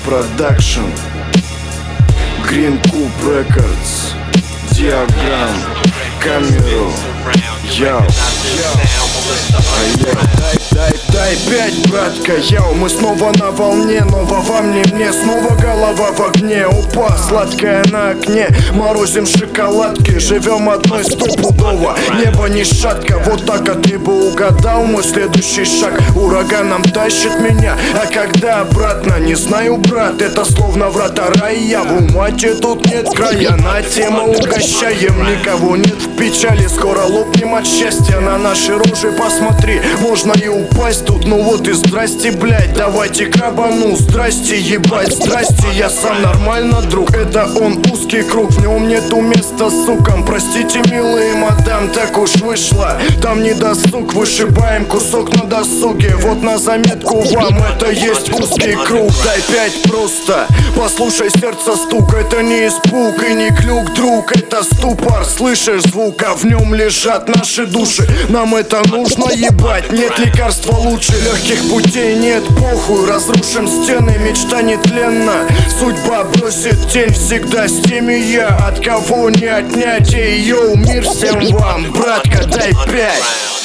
Продакшн, Green Cube Records, Диаграмм, камеру, яу. Дай пять, братка, яу. Мы снова на волне, ново во мне снова голова в огне. Опа, сладкая на окне, морозим шоколадки. Живем одной стопудово, небо не шатко. Вот так, а ты бы угадал мой следующий шаг. Ураганом тащит меня, а когда обратно, не знаю, брат. Это словно врата рая, в умате тут нет края. На тему угощаем, никого нет в печали. Скоро лопнем от счастья, на наши рожи посмотри. Можно и упасть тут, ну вот и здрасте, блять. Давайте крабану, здрасте, ебать, здрасте. Я сам нормально, друг, это он узкий круг. В нем нету места сукам, простите, милые мадам, так уж вышло. Там не досуг, вышибаем кусок на досуге. Вот на заметку вам, это есть узкий круг. Дай пять просто, послушай сердце стук. Это не испуг и не клюк, друг, это ступор. Слышишь звук, а в нем лежат наши души. Нам это нужно, ебать, нет лекарства лучше. Легких путей нет, похуй, разрушим стены, мечта нетленна. Судьба бросит тень всегда с теми я. От кого не отнять, эй, йоу, мир всем вам, братка, дай пять.